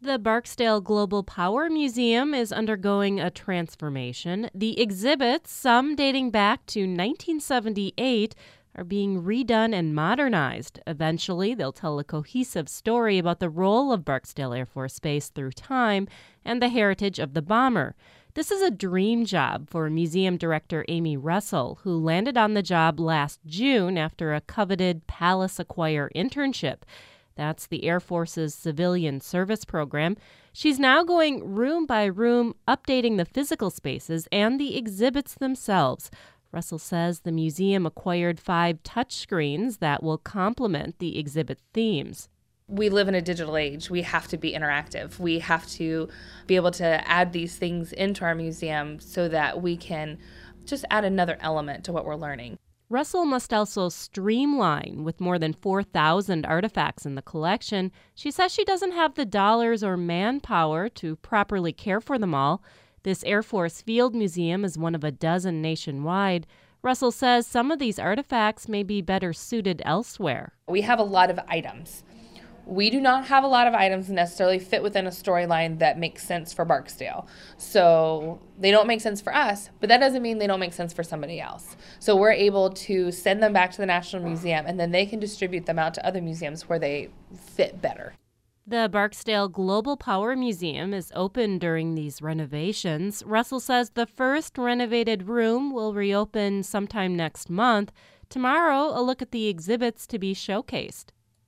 The Barksdale Global Power Museum is undergoing a transformation. The exhibits, some dating back to 1978, are being redone and modernized. Eventually, they'll tell a cohesive story about the role of Barksdale Air Force Base through time and the heritage of the bomber. This is a dream job for museum director Amy Russell, who landed on the job last June after a coveted Palace Acquire internship. That's the Air Force's civilian service program. She's now going room by room, updating the physical spaces and the exhibits themselves. Russell says the museum acquired 5 touchscreens that will complement the exhibit themes. We live in a digital age. We have to be interactive. We have to be able to add these things into our museum so that we can just add another element to what we're learning. Russell must also streamline. With more than 4,000 artifacts in the collection, she says she doesn't have the dollars or manpower to properly care for them all. This Air Force Field Museum is one of a dozen nationwide. Russell says some of these artifacts may be better suited elsewhere. We have a lot of items. We do not have a lot of items that necessarily fit within a storyline that makes sense for Barksdale. So they don't make sense for us, but that doesn't mean they don't make sense for somebody else. So we're able to send them back to the National Museum, and then they can distribute them out to other museums where they fit better. The Barksdale Global Power Museum is open during these renovations. Russell says the first renovated room will reopen sometime next month. Tomorrow, a look at the exhibits to be showcased.